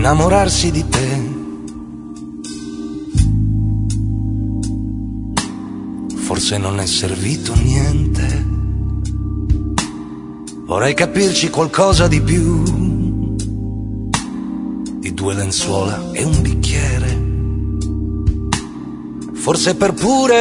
innamorarsi di te. Forse non è servito niente, vorrei capirci qualcosa di più di 2 lenzuola e un bicchiere. Forse per pura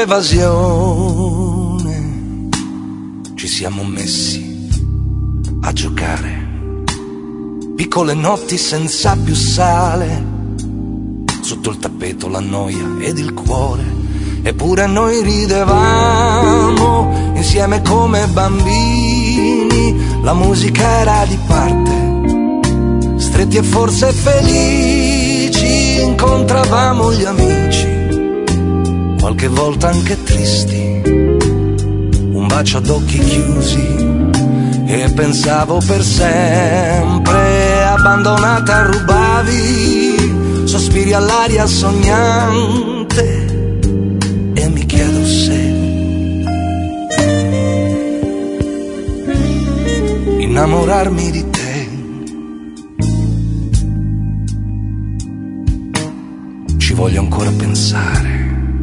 evasione ci siamo messi a giocare. Piccole notti senza più sale, sotto il tappeto la noia ed il cuore. Eppure noi ridevamo insieme come bambini, la musica era di parte, stretti e forse felici, incontravamo gli amici, qualche volta anche tristi, un bacio ad occhi chiusi e pensavo per sempre, abbandonata rubavi sospiri all'aria sognante. E mi chiedo se innamorarmi di te ci voglio ancora pensare.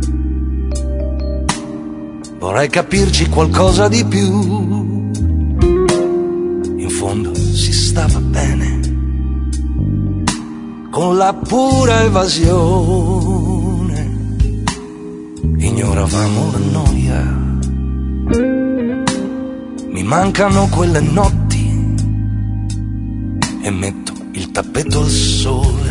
Vorrei capirci qualcosa di più. In fondo si stava bene con la pura evasione. Ignoravamo la noia, mi mancano quelle notti e metto il tappeto al sole.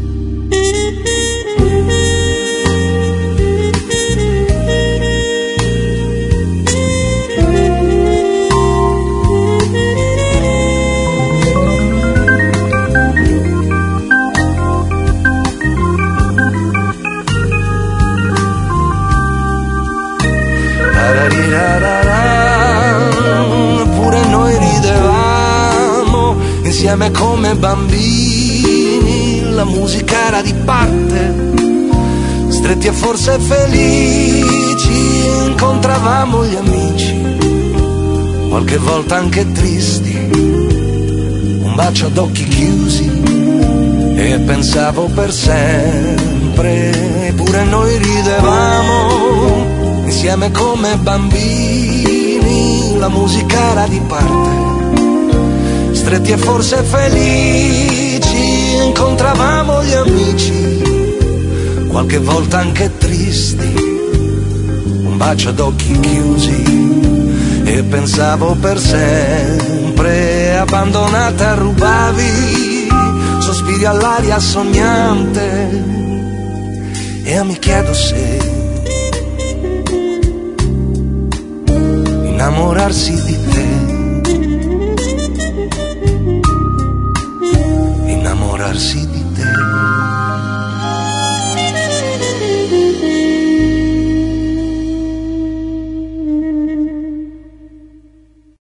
Pure noi ridevamo insieme come bambini, la musica era di parte, stretti e forse felici, incontravamo gli amici, qualche volta anche tristi, un bacio ad occhi chiusi e pensavo per sempre. Pure noi ridevamo insieme come bambini, la musica era di parte, stretti e forse felici, incontravamo gli amici, qualche volta anche tristi, un bacio ad occhi chiusi e pensavo per sempre, abbandonata rubavi sospiri all'aria sognante. E mi chiedo se innamorarsi di te, innamorarsi di te.